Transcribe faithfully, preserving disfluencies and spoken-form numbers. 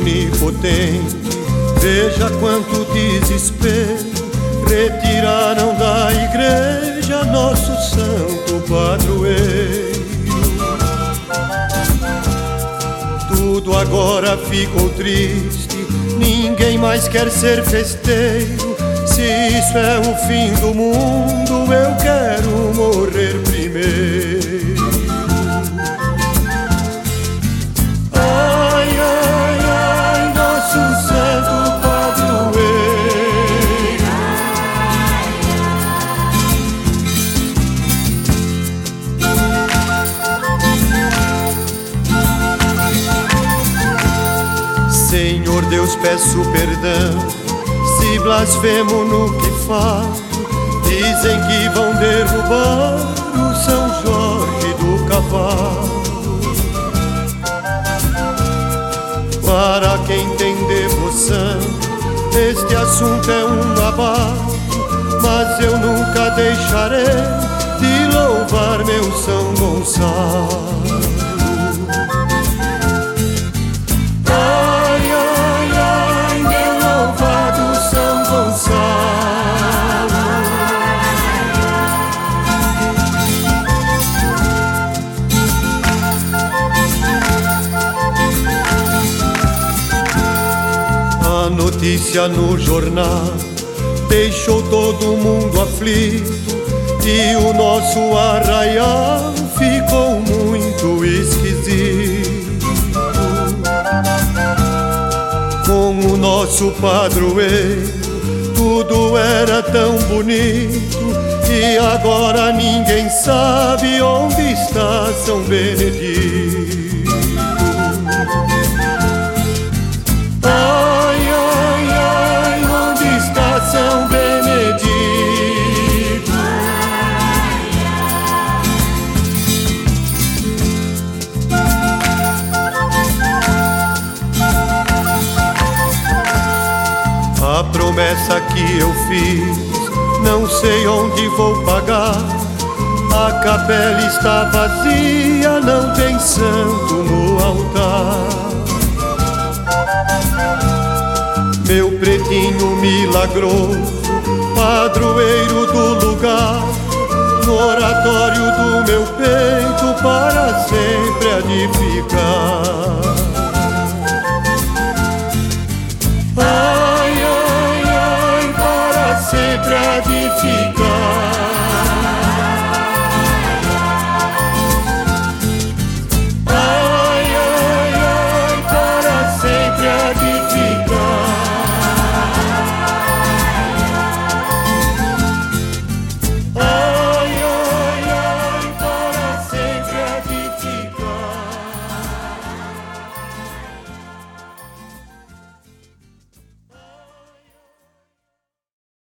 onipotente, veja quanto desespero retiraram da igreja nosso santo padroeiro. Tudo agora ficou triste, ninguém mais quer ser festeiro. Se isso é o fim do mundo, eu quero morrer primeiro. Ai, ai, ai, nosso santo padroeiro. Senhor Deus, peço perdão se blasfemo no que falo. Dizem que vão derrubar o São Jorge do Cavalo. Para quem tem devoção, este assunto é um abalo, mas eu nunca deixarei de louvar meu São Gonçalo. A notícia no jornal deixou todo mundo aflito e o nosso arraial ficou muito esquisito. Com o nosso padroeiro tudo era tão bonito e agora ninguém sabe onde está São Benedito. São Benedito. A promessa que eu fiz, não sei onde vou pagar. A capela está vazia, não tem santo no altar. Meu pretinho milagroso, padroeiro do lugar, no oratório do meu peito para sempre há de ficar. Ai, ai, ai, para sempre há de ficar.